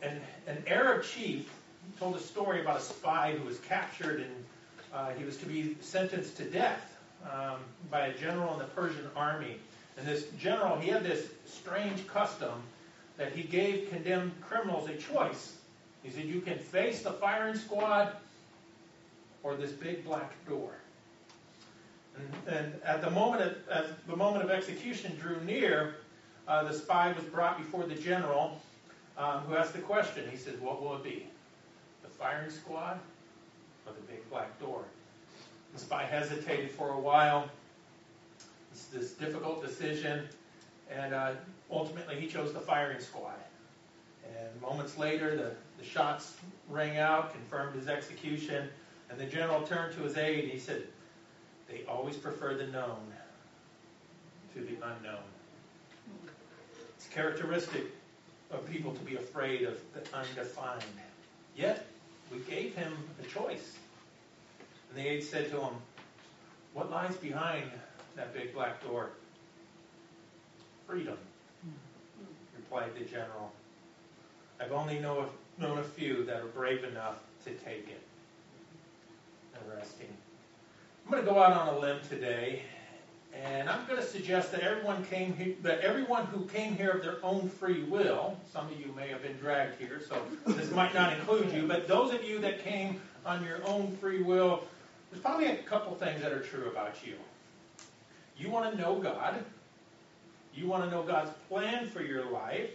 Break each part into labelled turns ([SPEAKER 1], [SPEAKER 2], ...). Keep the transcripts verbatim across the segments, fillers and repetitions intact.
[SPEAKER 1] an, an Arab chief told a story about a spy who was captured and uh, he was to be sentenced to death um, by a general in the Persian army. And this general, he had this strange custom that he gave condemned criminals a choice. He said, you can face the firing squad or this big black door. And, and at the moment of, as the moment of execution drew near, uh, the spy was brought before the general, um, who asked the question. He said, what will it be? The firing squad or the big black door? The spy hesitated for a while. It's this difficult decision, and uh, ultimately he chose the firing squad. And moments later, the, the shots rang out, confirmed his execution, and the general turned to his aide and he said, they always prefer the known to the unknown. It's characteristic of people to be afraid of the undefined. Yet, we gave him a choice. And the aide said to him, what lies behind that big black door? Freedom, replied the general. I've only know a, known a few that are brave enough to take it. Interesting. I'm going to go out on a limb today, and I'm going to suggest that everyone came here, that everyone who came here of their own free will, some of you may have been dragged here, so this might not include you, but those of you that came on your own free will, there's probably a couple things that are true about you. You want to know God. You want to know God's plan for your life.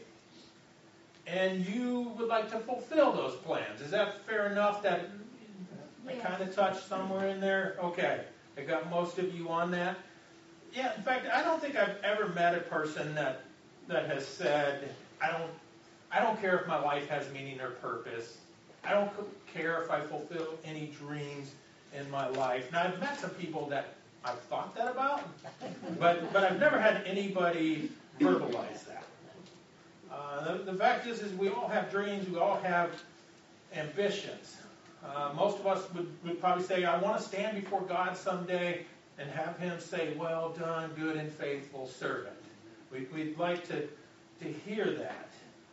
[SPEAKER 1] And you would like to fulfill those plans. Is that fair enough that I kind of touched somewhere in there? Okay. I got most of you on that. Yeah, in fact, I don't think I've ever met a person that that has said, I don't I don't care if my life has meaning or purpose. I don't care if I fulfill any dreams in my life. Now, I've met some people that I've thought that about, but but I've never had anybody verbalize that. Uh, the, the fact is, is we all have dreams, we all have ambitions. Uh, most of us would, would probably say, I want to stand before God someday and have Him say, well done, good and faithful servant. We, we'd like to, to hear that.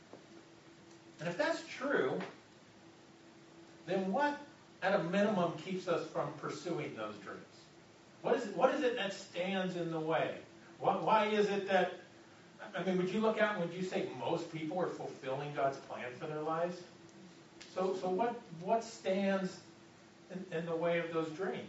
[SPEAKER 1] And if that's true, then what, at a minimum, keeps us from pursuing those dreams? What is it, what is it that stands in the way? Why, why is it that, I mean, would you look out and would you say most people are fulfilling God's plan for their lives? So, so what, what stands in, in the way of those dreams?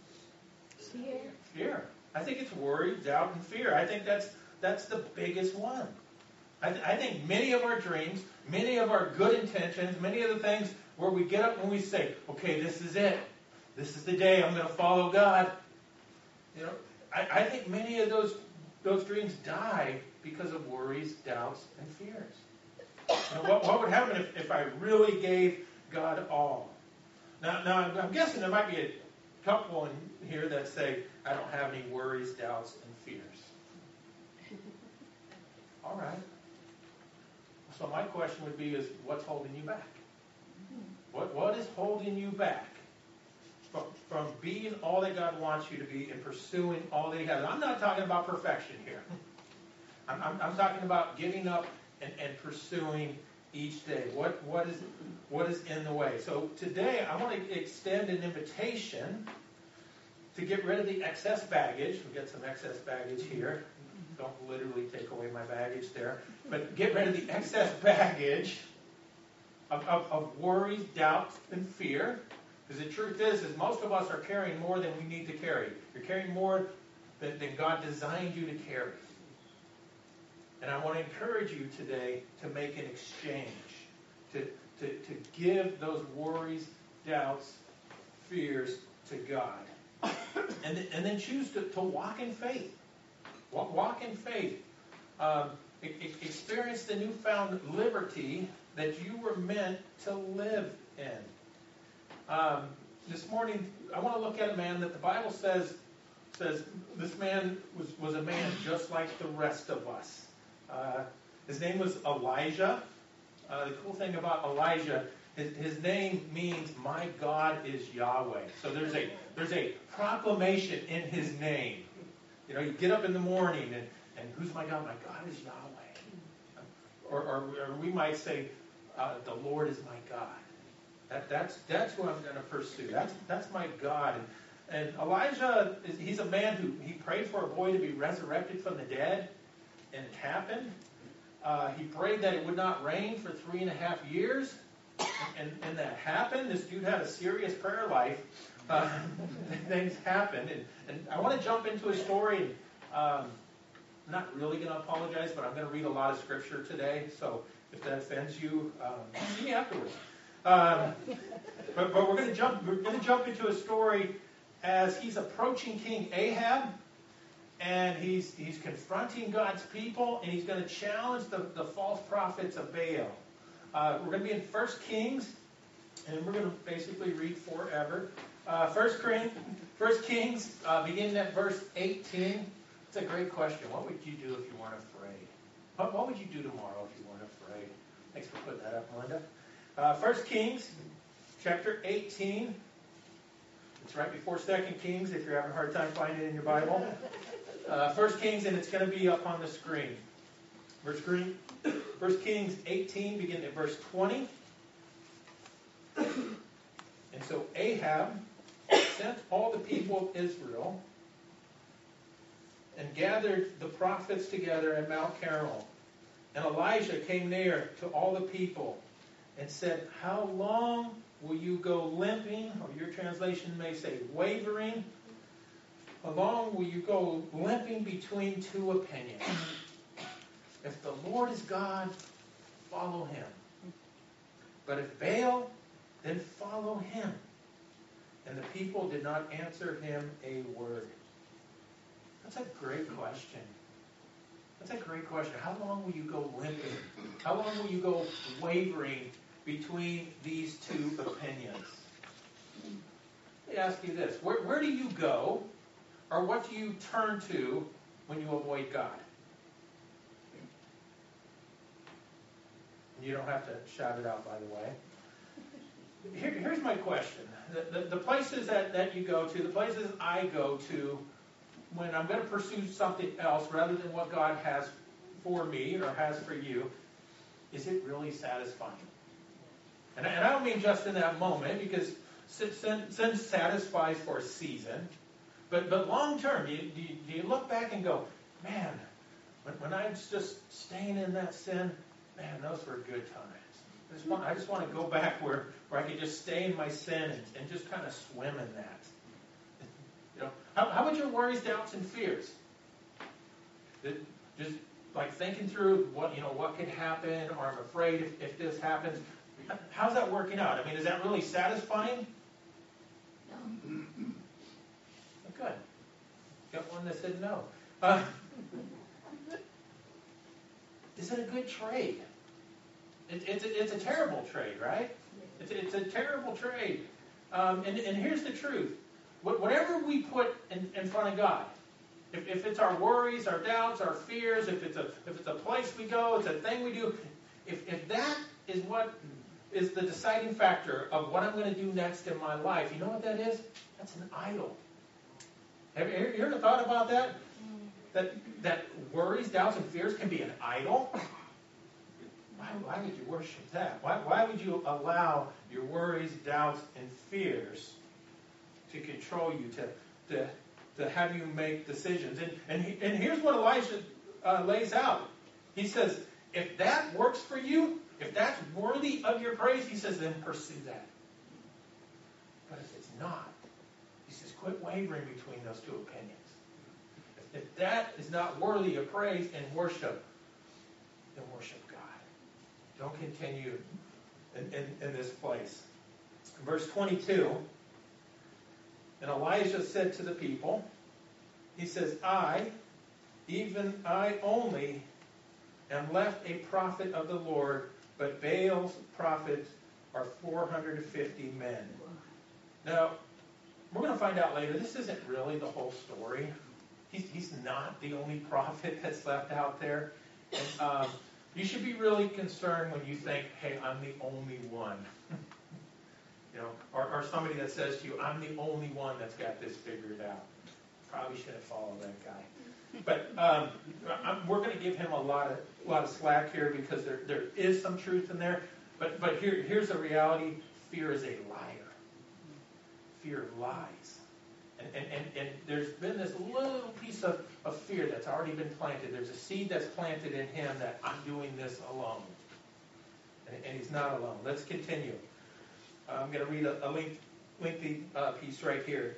[SPEAKER 2] Fear.
[SPEAKER 1] Fear. I think it's worry, doubt, and fear. I think that's that's the biggest one. I, th- I think many of our dreams, many of our good intentions, many of the things where we get up and we say, okay, this is it. This is the day I'm going to follow God. You know, I, I think many of those those dreams die because of worries, doubts, and fears. You know, what, what would happen if, if I really gave God all? Now, now, I'm guessing there might be a couple in here that say, I don't have any worries, doubts, and fears. All right. So my question would be, is what's holding you back? What What is holding you back from, from being all that God wants you to be and pursuing all that He has? I'm not talking about perfection here. I'm, I'm, I'm talking about giving up and, and pursuing each day. What what is what is in the way? So today I want to extend an invitation to get rid of the excess baggage. We've got some excess baggage here. Don't literally take away my baggage there. But get rid of the excess baggage of, of, of worries, doubts, and fear. Because the truth is, is most of us are carrying more than we need to carry. You're carrying more than, than God designed you to carry. And I want to encourage you today to make an exchange, to, to, to give those worries, doubts, fears to God. And, th- and then choose to, to walk in faith. Walk, walk in faith. Um, e- e- experience the newfound liberty that you were meant to live in. Um, this morning, I want to look at a man that the Bible says, says this man was, was a man just like the rest of us. Uh, his name was Elijah. Uh, the cool thing about Elijah, his, his name means "My God is Yahweh." So there's a there's a proclamation in his name. You know, you get up in the morning and, and who's my God? My God is Yahweh. Or, or, or we might say, uh, the Lord is my God. That, that's that's who I'm going to pursue. That's that's my God. And, and Elijah, is, he's a man who he prayed for a boy to be resurrected from the dead, and it happened. Uh, he prayed that it would not rain for three and a half years, and, and that happened. This dude had a serious prayer life. Uh, things happened, and, and I want to jump into a story. And, um, I'm not really going to apologize, but I'm going to read a lot of scripture today. So if that offends you, um, see me afterwards. Um, but, but we're going to jump. We're going to jump into a story as he's approaching King Ahab, and he's he's confronting God's people, and he's going to challenge the, the false prophets of Baal. Uh, we're going to be in First Kings, and we're going to basically read forever. Uh, First Kings, First Kings, uh, beginning at verse eighteen. It's a great question. What would you do if you weren't afraid? What, what would you do tomorrow if you weren't afraid? Thanks for putting that up, Melinda. Uh, First Kings, chapter eighteen. It's right before Second Kings, if you're having a hard time finding it in your Bible. Uh, First Kings, and it's going to be up on the screen. First, screen. First Kings eighteen, beginning at verse twenty. And so Ahab sent all the people of Israel and gathered the prophets together at Mount Carmel. And Elijah came near to all the people and said, "How long will you go limping?" Or your translation may say wavering. "How long will you go limping between two opinions? If the Lord is God, follow him. But if Baal, then follow him." And the people did not answer him a word. That's a great question. That's a great question. How long will you go limping? How long will you go wavering between these two opinions? Let me ask you this. Where, where do you go, or what do you turn to when you avoid God? You don't have to shout it out, by the way. Here, here's my question. The, the, the places that, that you go to, the places I go to when I'm going to pursue something else rather than what God has for me or has for you, is it really satisfying? And, and I don't mean just in that moment, because sin, sin satisfies for a season. But but long term, do you, do, you, do you look back and go, man, when, when I was just staying in that sin, man, those were good times. I just want, I just want to go back where, where I could just stay in my sin and, and just kind of swim in that. You know, how, how about your worries, doubts, and fears? It, just like thinking through what you know what could happen, or I'm afraid if, if this happens. How's that working out? I mean, is that really satisfying? No. Good. Got one that said no. Uh, is it a good trade? It, it's, a, it's a terrible trade, right? It's, it's a terrible trade. Um, and, and here's the truth. Whatever we put in, in front of God, if, if it's our worries, our doubts, our fears, if it's a if it's a place we go, it's a thing we do, if, if that is what is the deciding factor of what I'm going to do next in my life, you know what that is? That's an idol. Have you, have you ever thought about that? That that worries, doubts, and fears can be an idol? Why, why would you worship that? Why, why would you allow your worries, doubts, and fears to control you, to to, to have you make decisions? And and, he, and here's what Elijah uh, lays out. He says, if that works for you, if that's worthy of your praise, he says, then pursue that. But if it's not, he says, quit wavering between those two opinions. If, if that is not worthy of praise and worship, then worship God. Don't continue in, in, in this place. Verse twenty-two, and Elijah said to the people, he says, I, even I only, am left a prophet of the Lord, but Baal's prophets are four hundred fifty men. Now, we're going to find out later, this isn't really the whole story. He's, he's not the only prophet that's left out there. And, um, you should be really concerned when you think, hey, I'm the only one. You know, or, or somebody that says to you, I'm the only one that's got this figured out. Probably shouldn't follow that guy. But um, I'm, we're going to give him a lot of a lot of slack here because there there is some truth in there. But but here here's a reality. Fear is a liar. Fear lies. And, and, and, and there's been this little piece of, of fear that's already been planted. There's a seed that's planted in him that I'm doing this alone. And, and he's not alone. Let's continue. I'm going to read a, a length, lengthy uh, piece right here.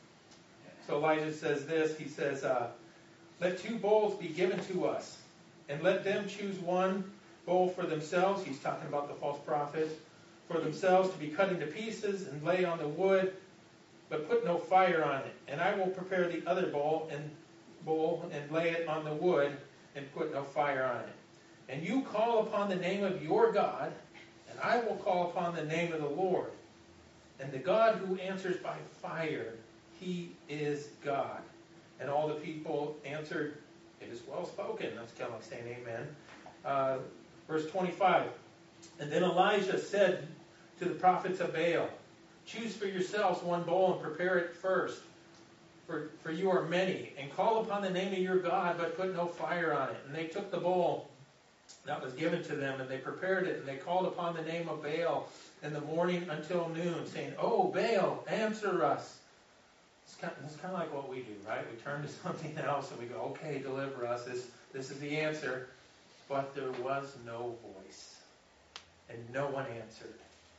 [SPEAKER 1] So Elijah says this. He says, uh, let two bowls be given to us, and let them choose one bowl for themselves. He's talking about the false prophet. For themselves to be cut into pieces and lay on the wood, but put no fire on it. And I will prepare the other bowl and bowl and lay it on the wood and put no fire on it. And you call upon the name of your God, and I will call upon the name of the Lord. And the God who answers by fire, he is God. And all the people answered, it is well spoken. That's kind of like saying amen. Uh, verse twenty-five. And then Elijah said to the prophets of Baal, choose for yourselves one bowl and prepare it first, for, for you are many, and call upon the name of your God, but put no fire on it. And they took the bowl that was given to them, and they prepared it, and they called upon the name of Baal in the morning until noon, saying, oh, Baal, answer us. It's kind, of, it's kind of like what we do, right? We turn to something else, and we go, okay, deliver us. This, this is the answer. But there was no voice, and no one answered.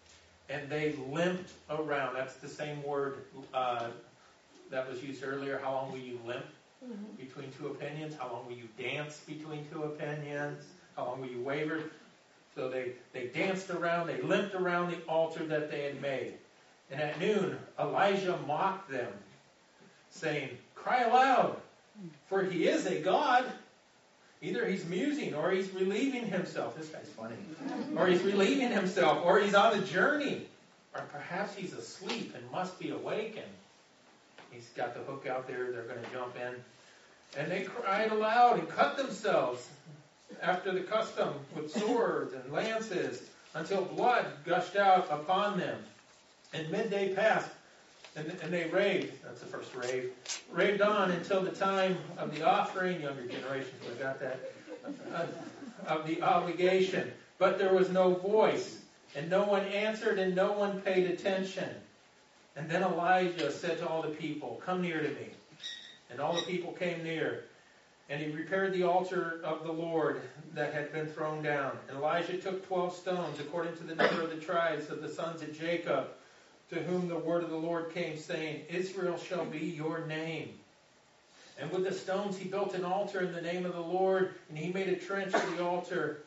[SPEAKER 1] And they limped around. That's the same word uh, that was used earlier. How long will you limp mm-hmm. between two opinions? How long will you dance between two opinions? How long will you waver? So they, they danced around. They limped around the altar that they had made. And at noon, Elijah mocked them, saying, cry aloud, for he is a God. Either he's musing, or he's relieving himself. This guy's funny. Or he's relieving himself, or he's on a journey. Or perhaps he's asleep and must be awakened. He's got the hook out there. They're going to jump in. And they cried aloud and cut themselves after the custom with swords and lances until blood gushed out upon them. And midday passed, and, and they raved. That's the first rave. Raved on until the time of the offering. Younger generations would have got that. Uh, of the obligation. But there was no voice, and no one answered, and no one paid attention. And then Elijah said to all the people, come near to me. And all the people came near. And he repaired the altar of the Lord that had been thrown down. And Elijah took twelve stones, according to the number of the tribes of the sons of Jacob, to whom the word of the Lord came, saying, Israel shall be your name. And with the stones he built an altar in the name of the Lord, and he made a trench for the altar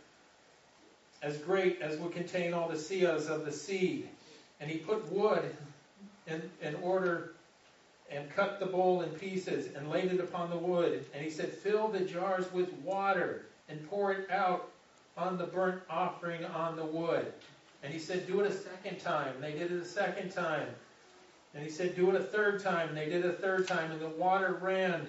[SPEAKER 1] as great as would contain all the seahs of the seed. And he put wood in, in order and cut the bowl in pieces and laid it upon the wood. And he said, fill the jars with water and pour it out on the burnt offering on the wood. And he said, do it a second time. And they did it a second time. And he said, do it a third time. And they did it a third time. And the water ran,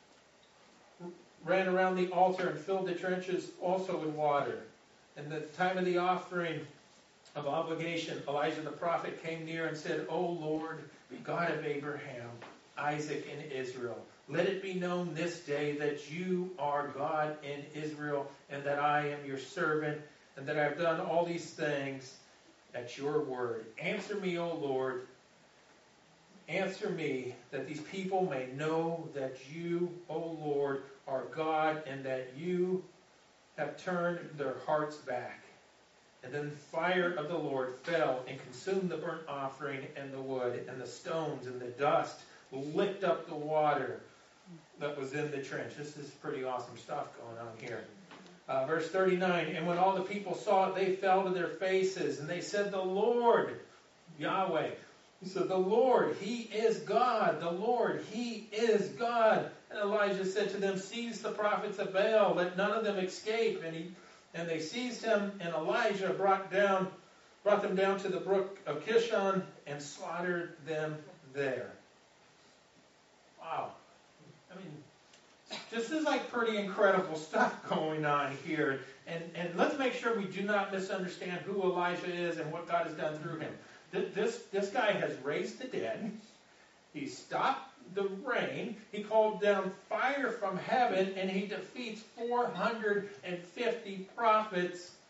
[SPEAKER 1] ran around the altar and filled the trenches also with water. And the time of the offering of obligation, Elijah the prophet came near and said, O Lord, the God of Abraham, Isaac, and Israel, let it be known this day that you are God in Israel, and that I am your servant, and that I have done all these things at your word. Answer me, O Lord. Answer me, that these people may know that you, O Lord, are God, and that you have turned their hearts back. And then the fire of the Lord fell and consumed the burnt offering and the wood and the stones and the dust, licked up the water that was in the trench. This is pretty awesome stuff going on here. Uh, verse thirty-nine, and when all the people saw it, they fell to their faces, and they said, the Lord, Yahweh. He said, the Lord, He is God. The Lord, He is God. And Elijah said to them, seize the prophets of Baal, let none of them escape. And he And they seized him, and Elijah brought down, brought them down to the brook of Kishon and slaughtered them there. Wow. I mean, this is like pretty incredible stuff going on here. And, and let's make sure we do not misunderstand who Elijah is and what God has done through him. This, this guy has raised the dead. He stopped the rain. He called down fire from heaven, and he defeats four hundred fifty prophets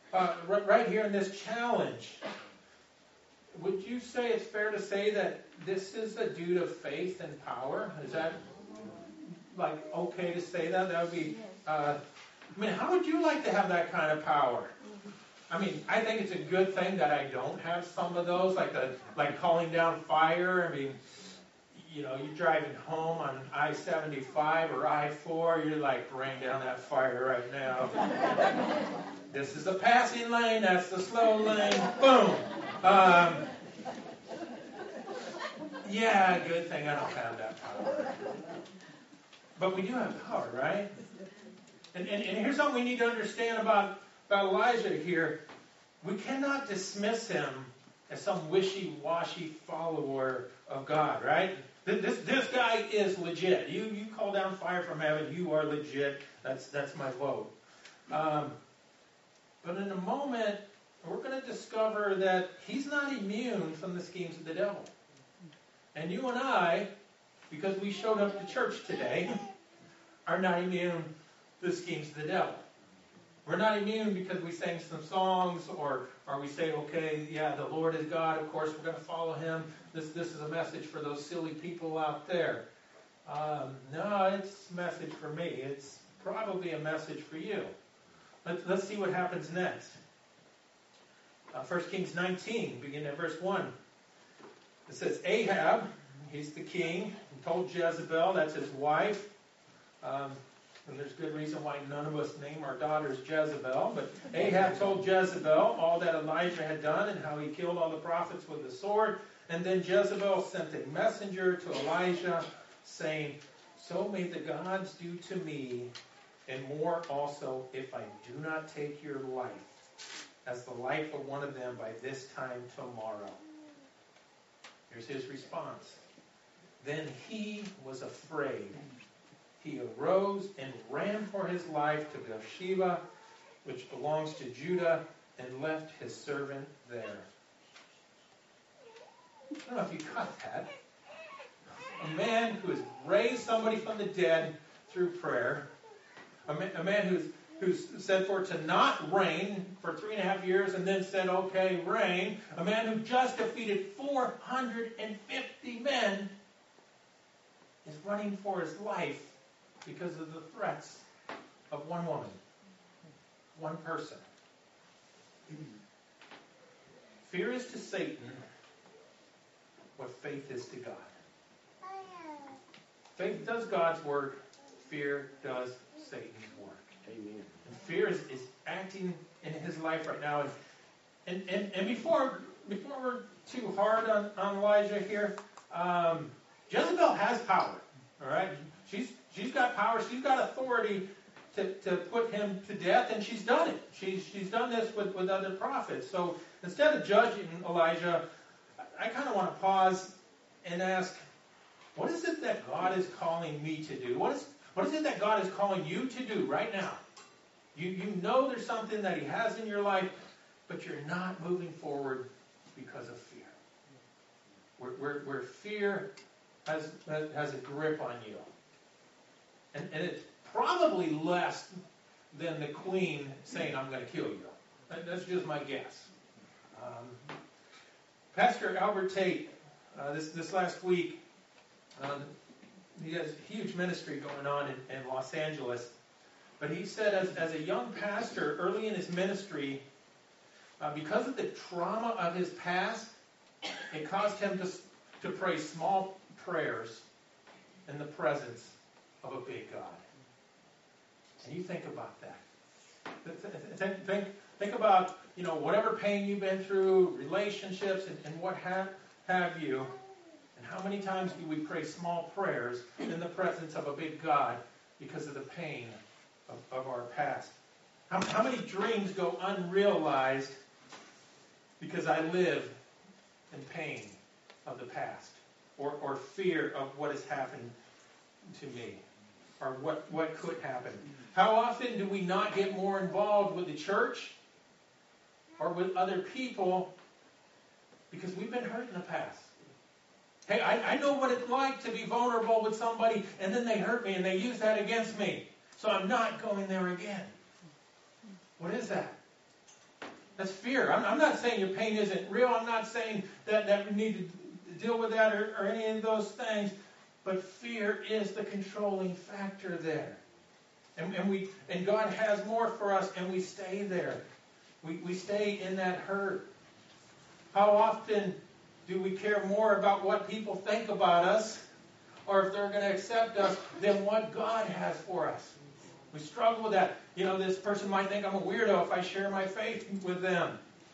[SPEAKER 1] uh, right, right here in this challenge, would you say it's fair to say that this is a dude of faith and power? Is that like okay to say that? That would be. Uh, I mean, how would you like to have that kind of power? I mean, I think it's a good thing that I don't have some of those, like the like calling down fire. I mean, you know, you're driving home on I seventy-five or I four, you're like, bring down that fire right now. This is a passing lane, that's the slow lane. Boom. Um, yeah, good thing I don't have that power. But we do have power, right? And, and, and here's something we need to understand about, about Elijah here. We cannot dismiss him as some wishy-washy follower of God, right? This, this guy is legit. You, you call down fire from heaven, you are legit. That's, that's my vote. Um, but in a moment, we're going to discover that he's not immune from the schemes of the devil. And you and I, because we showed up to church today, are not immune to the schemes of the devil. We're not immune because we sang some songs or, or we say, okay, yeah, the Lord is God, of course we're going to follow him. This, this is a message for those silly people out there. Um, no, it's a message for me. It's probably a message for you. Let's, let's see what happens next. Uh, First Kings nineteen, beginning at verse one. It says, Ahab, he's the king, he told Jezebel, that's his wife. Um, and there's good reason why none of us name our daughters Jezebel. But Ahab told Jezebel all that Elijah had done and how he killed all the prophets with the sword. And then Jezebel sent a messenger to Elijah saying, so may the gods do to me, and more also, if I do not take your life as the life of one of them by this time tomorrow. Here's his response. Then he was afraid. He arose and ran for his life to Beersheba, which belongs to Judah, and left his servant there. I don't know if you caught that. A man who has raised somebody from the dead through prayer. A man, a man who's, who's said for it to not rain for three and a half years and then said, okay, rain. A man who just defeated four hundred fifty men is running for his life because of the threats of one woman, one person. Fear is to Satan what faith is to God. Faith does God's work. Fear does Satan's work.
[SPEAKER 3] Amen.
[SPEAKER 1] And fear is, is acting in his life right now. And and, and, and before before we're too hard on, on Elijah here, um, Jezebel has power. All right, she's she's got power. She's got authority to, to put him to death, and she's done it. She's she's done this with, with other prophets. So instead of judging Elijah, I, I kind of want to pause and ask, what is it that God is calling me to do? What is what is it that God is calling you to do right now? You you know there's something that he has in your life, but you're not moving forward because of fear. Where, where, where fear has, has a grip on you. And, and it's probably less than the queen saying, I'm going to kill you. That, that's just my guess. Um, Pastor Albert Tate, uh, this, this last week, um, he has huge ministry going on in, in Los Angeles. But he said as, as a young pastor, early in his ministry, uh, because of the trauma of his past, it caused him to, to pray small prayers in the presence of a big God. And you think about that. Think, think, think about, you know, whatever pain you've been through, relationships, and, and what have, have you. And how many times do we pray small prayers in the presence of a big God because of the pain of, of our past? How, how many dreams go unrealized because I live in pain of the past, or, or fear of what has happened to me, or what, what could happen? How often do we not get more involved with the church or with other people because we've been hurt in the past? Hey, I, I know what it's like to be vulnerable with somebody, and then they hurt me, and they use that against me. So I'm not going there again. What is that? That's fear. I'm, I'm not saying your pain isn't real. I'm not saying that, that we need to deal with that or, or any of those things. But fear is the controlling factor there. And, and we and God has more for us, and we stay there. We, we stay in that hurt. How often do we care more about what people think about us, or if they're going to accept us, than what God has for us? We struggle with that. You know, this person might think I'm a weirdo if I share my faith with them.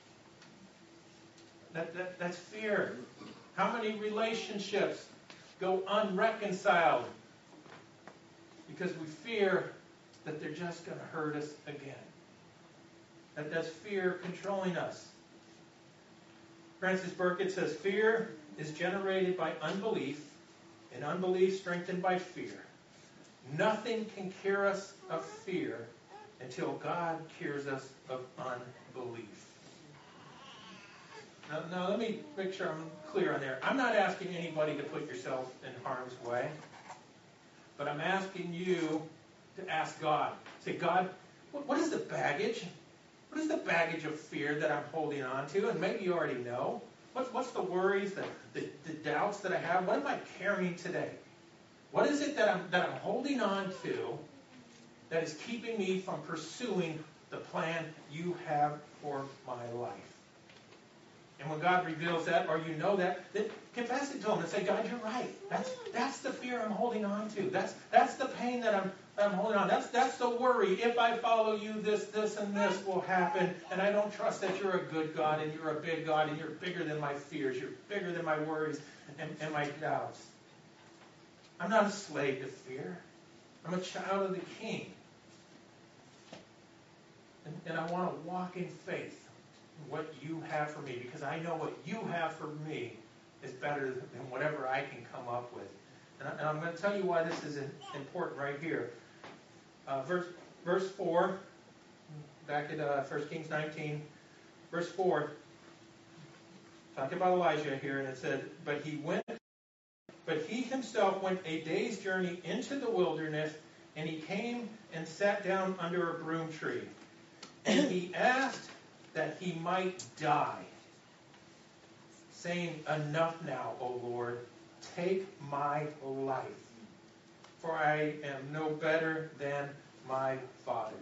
[SPEAKER 1] That, that, that's fear. How many relationships go unreconciled because we fear that they're just going to hurt us again? That, that's fear controlling us. Francis Burkett says, fear is generated by unbelief, and unbelief strengthened by fear. Nothing can cure us of fear until God cures us of unbelief. Now, now, let me make sure I'm clear on there. I'm not asking anybody to put yourself in harm's way, but I'm asking you to ask God. Say, God, what, what is the baggage? What is the baggage of fear that I'm holding on to? And maybe you already know. What's, what's the worries, the, the, the doubts that I have? What am I carrying today? What is it that I'm, that I'm holding on to that is keeping me from pursuing the plan you have for my life? And when God reveals that, or you know that, then confess it to Him and say, God, you're right. That's that's the fear I'm holding on to. That's that's the pain that I'm that I'm holding on. That's that's the worry. If I follow you, this, this, and this will happen. And I don't trust that you're a good God, and you're a big God, and you're bigger than my fears. You're bigger than my worries and, and my doubts. I'm not a slave to fear. I'm a child of the King. And, and I want to walk in faith. What you have for me, because I know what you have for me is better than whatever I can come up with. And, I, and I'm going to tell you why this is important right here. Uh, verse, verse four, back at uh, First Kings nineteen, verse four, talking about Elijah here, and it said, but he went, but he himself went a day's journey into the wilderness, and he came and sat down under a broom tree. And he asked that he might die, saying, enough now, O Lord, take my life, for I am no better than my fathers.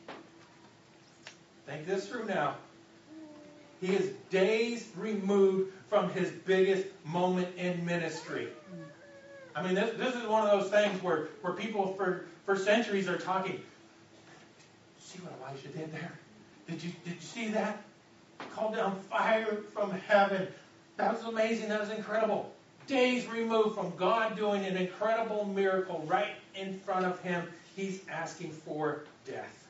[SPEAKER 1] Think this through now. He is days removed from his biggest moment in ministry. I mean, this, this is one of those things where, where people for, for centuries are talking, see what Elijah did there? Did you, did you see that? Called down fire from heaven. That was amazing. That was incredible. Days removed from God doing an incredible miracle right in front of him. He's asking for death.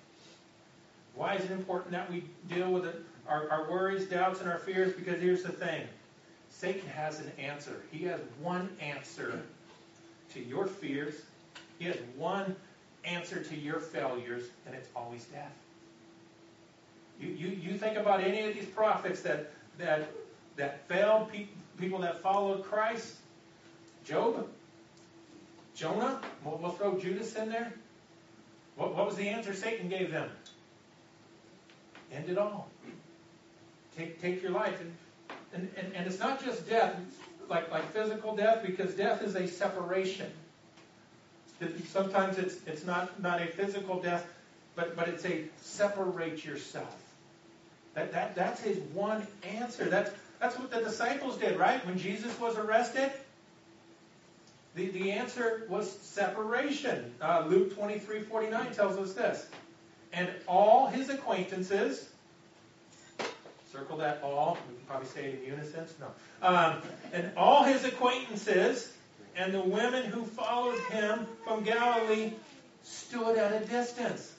[SPEAKER 1] Why is it important that we deal with it, our, our worries, doubts, and our fears? Because here's the thing. Satan has an answer. He has one answer to your fears. He has one answer to your failures, and it's always death. You, you, you think about any of these prophets that that that failed, pe- people that followed Christ. Job, Jonah, we'll, we'll throw Judas in there. What, what was the answer Satan gave them? End it all. Take take your life. And, and, and, and it's not just death, like, like physical death, because death is a separation. Sometimes it's it's not, not a physical death, but, but it's a separate yourself. That, that that's his one answer. That's that's what the disciples did, right? When Jesus was arrested, the, the answer was separation. Uh, Luke twenty-three forty-nine tells us this. And all his acquaintances, circle that all, we can probably say it in unison, no. Um, and all his acquaintances and the women who followed him from Galilee stood at a distance.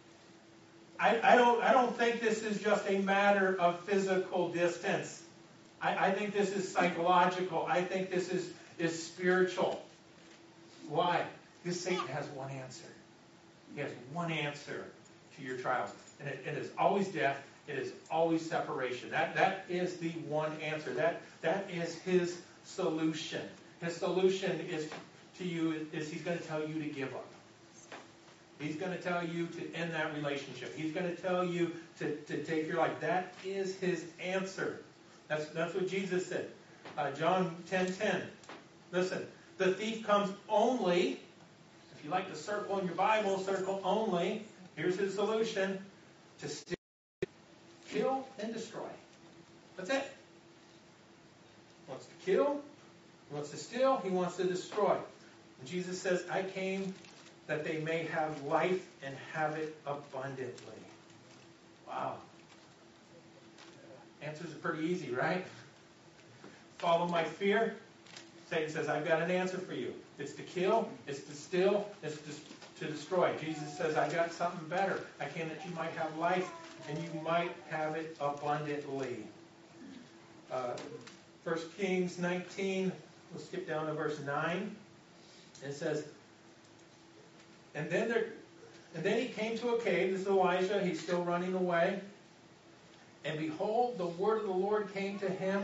[SPEAKER 1] I, I don't I don't think this is just a matter of physical distance. I, I think this is psychological. I think this is, is spiritual. Why? Because Satan has one answer. He has one answer to your trials. And it, it is always death. It is always separation. That that is the one answer. That that is his solution. His solution is to you is he's going to tell you to give up. He's going to tell you to end that relationship. He's going to tell you to, to take your life. That is his answer. That's, that's what Jesus said. Uh, John ten ten. Listen, the thief comes only, if you like to circle in your Bible, circle only. Here's his solution: to steal, kill, and destroy. That's it. He wants to kill, he wants to steal, he wants to destroy. And Jesus says, I came that they may have life and have it abundantly. Wow. Answers are pretty easy, right? Follow my fear. Satan says, I've got an answer for you. It's to kill, it's to steal, it's to, to destroy. Jesus says, I got something better. I came that you might have life and you might have it abundantly. Uh, First Kings nineteen, we'll skip down to verse nine. It says, and then there, and then he came to a cave. This is Elijah. He's still running away. And behold, the word of the Lord came to him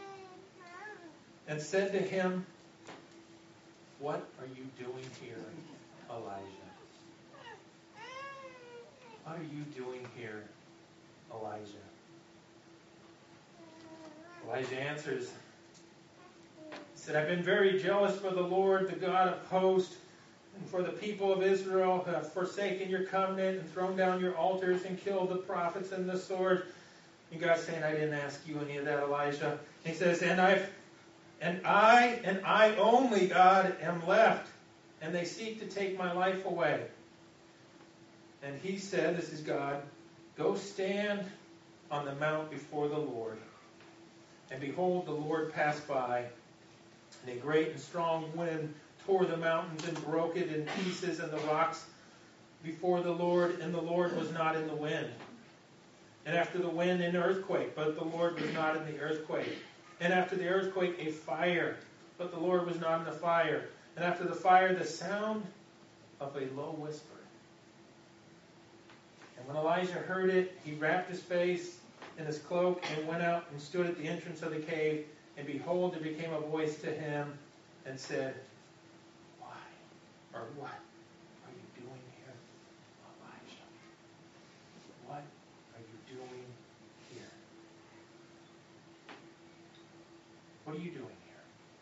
[SPEAKER 1] and said to him, what are you doing here, Elijah? What are you doing here, Elijah? Elijah answers, he said, I've been very jealous for the Lord, the God of hosts, and for the people of Israel who have forsaken your covenant and thrown down your altars and killed the prophets and the sword. And God's saying, I didn't ask you any of that, Elijah. He says, and I've and I and I only, God, am left, and they seek to take my life away. And he said, this is God, go stand on the mount before the Lord. And behold, the Lord passed by, and a great and strong wind tore the mountains and broke it in pieces and the rocks before the Lord, and the Lord was not in the wind. And after the wind, an earthquake, but the Lord was not in the earthquake. And after the earthquake, a fire, but the Lord was not in the fire. And after the fire, the sound of a low whisper. And when Elijah heard it, he wrapped his face in his cloak and went out and stood at the entrance of the cave. And behold, there became a voice to him and said, why, or what are you doing here, Elijah? What are you doing here? What are you doing here?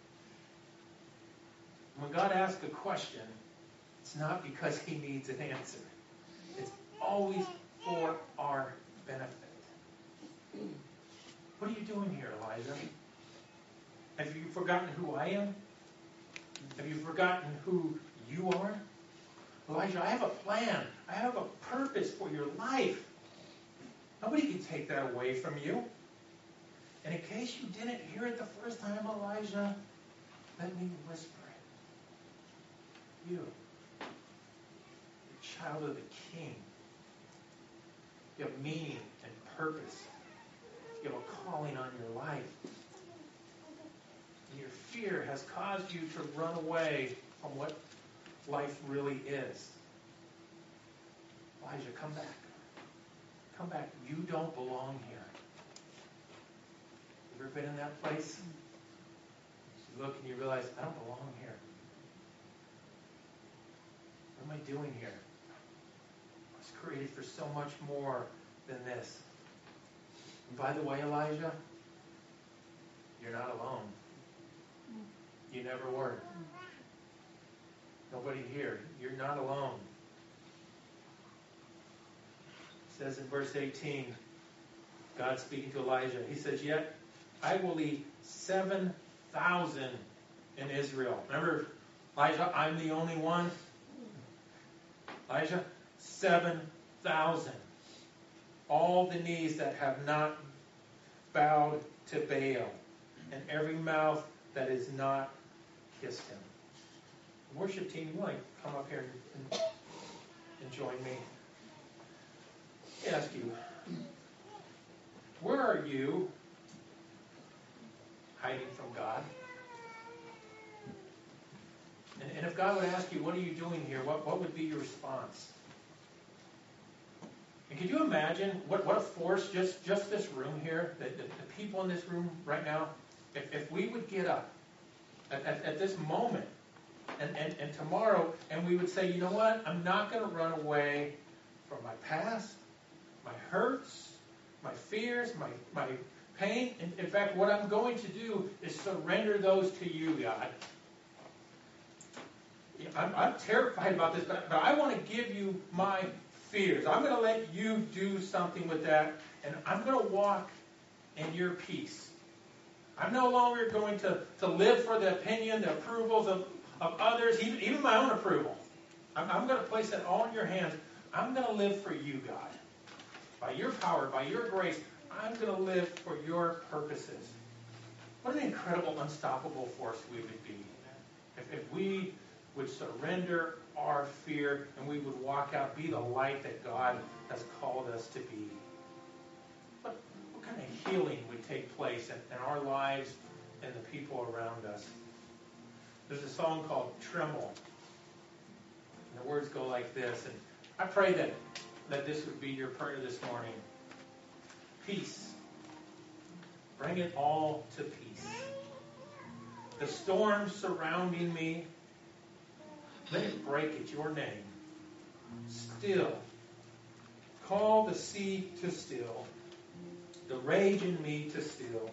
[SPEAKER 1] When God asks a question, it's not because he needs an answer. It's always for our benefit. What are you doing here, Elijah? Have you forgotten who I am? Have you forgotten who you are? Elijah, I have a plan. I have a purpose for your life. Nobody can take that away from you. And in case you didn't hear it the first time, Elijah, let me whisper it. You, the child of the King, you have meaning and purpose. You have a calling on your life. And your fear has caused you to run away from what life really is. Elijah, come back. Come back. You don't belong here. You ever been in that place? You look and you realize, I don't belong here. What am I doing here? I was created for so much more than this. And by the way, Elijah, you're not alone. You never were. Nobody here. You're not alone. It says in verse eighteen, God speaking to Elijah, he says, yet I will leave seven thousand in Israel. Remember, Elijah, I'm the only one. Elijah, seven thousand. All the knees that have not bowed to Baal, and every mouth that is not kissed him. The worship team, you want to come up here and, and join me? Let me ask you, where are you hiding from God? And, and if God would ask you, what are you doing here? What, what would be your response? And could you imagine what, what a force, just, just this room here, the, the, the people in this room right now, if, if we would get up at, at, at this moment and, and, and tomorrow, and we would say, you know what? I'm not going to run away from my past, my hurts, my fears, my, my pain. In, in fact, what I'm going to do is surrender those to you, God. I'm, I'm terrified about this, but, but I want to give you my fears. I'm going to let you do something with that, and I'm going to walk in your peace. I'm no longer going to, to live for the opinion, the approvals of, of others, even, even my own approval. I'm, I'm going to place it all in your hands. I'm going to live for you, God. By your power, by your grace, I'm going to live for your purposes. What an incredible, unstoppable force we would be if, if we would surrender our fear and we would walk out, be the light that God has called us to be. What, what kind of healing would take place in, in our lives and the people around us? There's a song called Tremble. And the words go like this. And I pray that, that this would be your prayer this morning. Peace. Bring it all to peace. The storm surrounding me, let it break at your name. Still. Call the sea to still. The rage in me to still.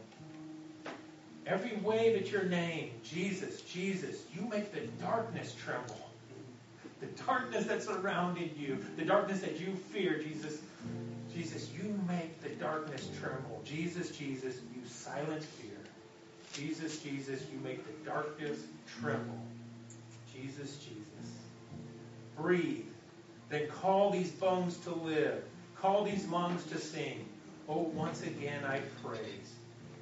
[SPEAKER 1] Every wave at your name, Jesus, Jesus, you make the darkness tremble. The darkness that's surrounding you, the darkness that you fear, Jesus, Jesus, you make the darkness tremble. Jesus, Jesus, you silence fear. Jesus, Jesus, you make the darkness tremble. Jesus, Jesus. Breathe. Then call these bones to live. Call these lungs to sing. Oh, once again I praise.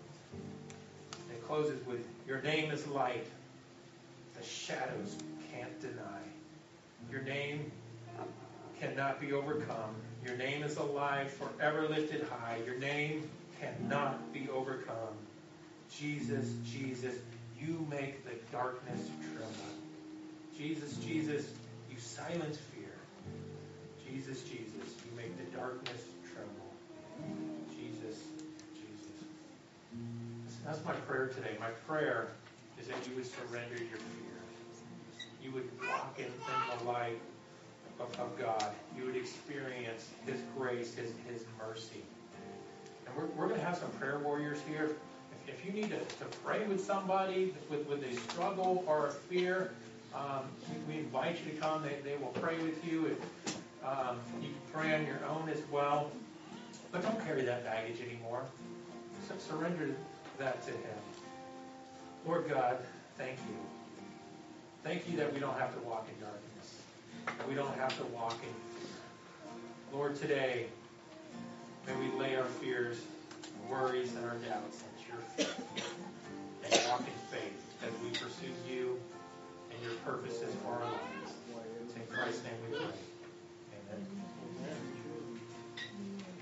[SPEAKER 1] It closes with, your name is light. The shadows can't deny. Your name cannot be overcome. Your name is alive, forever lifted high. Your name cannot be overcome. Jesus, Jesus, you make the darkness tremble. Jesus, Jesus, you silence fear. Jesus, Jesus, you make the darkness tremble. Jesus, Jesus. That's my prayer today. My prayer is that you would surrender your fears. You would walk in, in the light of, of God. You would experience His grace, His, His mercy. And we're, we're going to have some prayer warriors here. If, if you need to, to pray with somebody with, with a struggle or a fear, um, we, we invite you to come. They, they will pray with you. If, um, you can pray on your own as well. But don't carry that baggage anymore. So surrender that to Him. Lord God, thank you. Thank you that we don't have to walk in darkness. That we don't have to walk in fear. Lord, today, may we lay our fears, worries, and our doubts at your feet and walk in faith as we pursue you and your purposes for our lives. It's in Christ's name we pray.